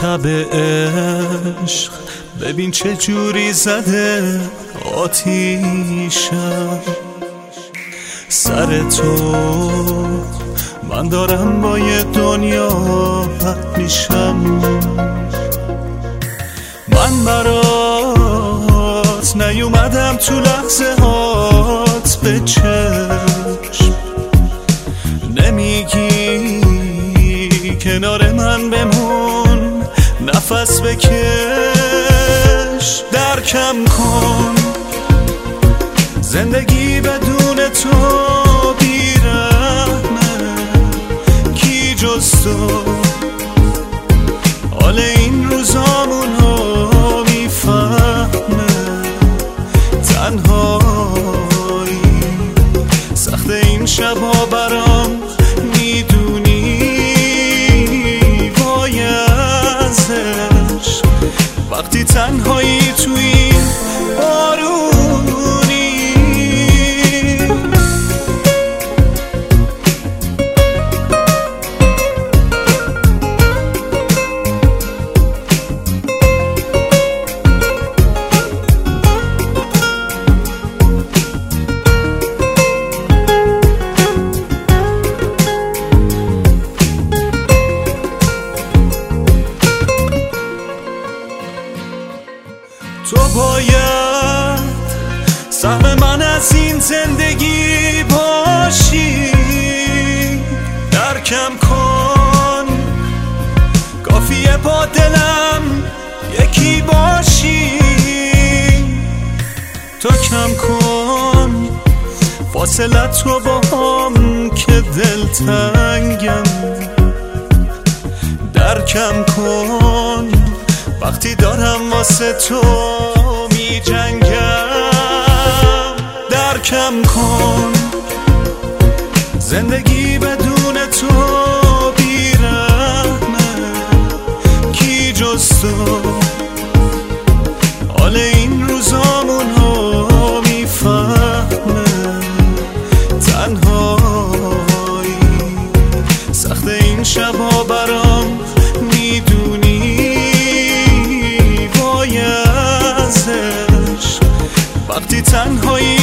تب عشق ببین چه جوری زده آتیشم سر تو. من دارم با یه دنیا بد میشم. من برات نیومدم تو لحظه هات به چشم، نمیگی کنار من بمون نفس بکش. درکم کن زندگی بدون تو بیرحمه، کی جز تو حال این روزامونو میفهمه. تنهایی سخت این شبا برام میدونی، وای ازش وقتی تنهایی تو این بارونی. تو باید سهم من از این زندگی باشی. درکم کن کافیه با دلم یکی باشی. تو کم کن فاصلت رو با هم که دلتنگم. درکم کن وقتی دارم واسه تو می جنگم. درکم کن زندگی بدون تو بیرحمه، کی جز تو حال این روزامونو میفهمه. تنهایی سخت این شبا برام میدونی، وقتی تنهایی